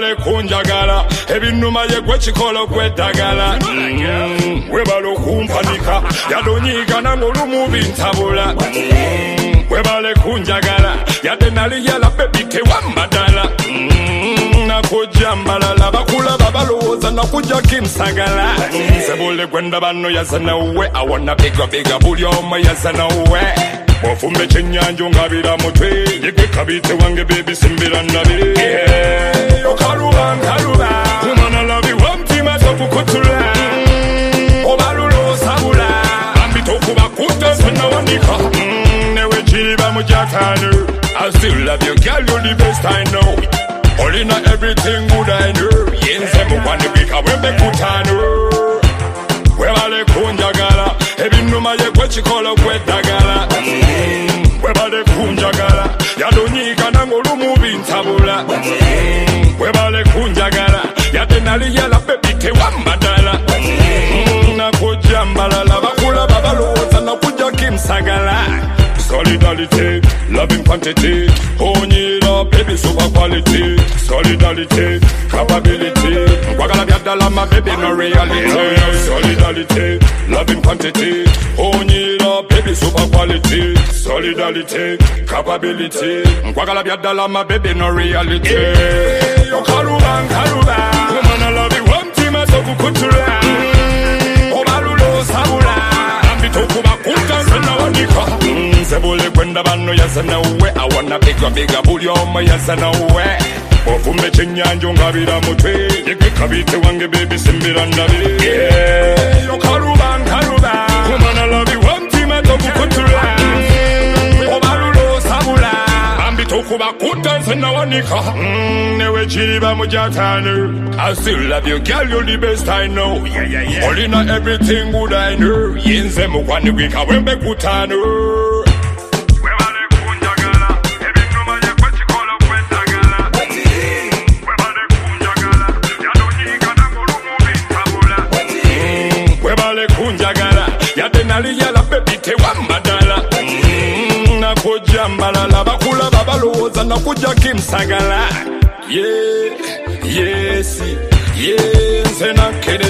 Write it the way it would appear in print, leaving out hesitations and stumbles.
webale kunjagala ebinuma yegwe chikolo kwetagala webale kumpanika yadonyiga nangolumu bintabula webale kunjagala yade nali yala baby tewambadala nakujambalala bakula babalowoza nakuja kimsagala sebule kwenda bano yazana uwe I wanna bigger buli omo yazana uwe Bofumbe chenyanjo ngabira mutwe Yeke kabite wange baby simbira nabi Okaruba Kumana labi wamtima tofu kutula Obalulo sabula Ambito kuba kuta sana wanika Newe chiba mujakanu I still love you girl, you're the best I know All in everything good I know Yense mukwani wika wembe kutanu Webale kunjagala ebinuma yegwe chikolo kwetagala webale kunjagala yadonyiga nangolumu bintabula webale kunjagala yade nali yala baby tewambadala nakujambalala bakula babalowoza nakuja kimsagala Solidarity, loving quantity Own it up, baby, super quality Solidarity, capability Wagala biadala, my baby, no reality Solidarity, loving quantity Own it up, baby, super quality Solidarity, capability Wagala biadala, my baby, no reality Yo karuba Woman, I love you, one team, I so kukutura Obalulo sabula Ambito kuba kuta, sana wanika Sebule kwenda bano yazana uwe I wanna bigger buli omo yazana uwe Bofumbe chenyanjo ngabira mutwe Yeke kabite wange baby simbira nabi Okaruba Kumana labi wamtima toku kutula Obalulo sabula Ambito kuba kuta sana wanika Newe chiba mujatanu I still love you girl, you're the best I know All in everything good I know Yenze mukwani wika wembe kutanu Nali yala baby tewambadala nakujambalala bakula babalowoza nakuja kimsagala yes nze nakere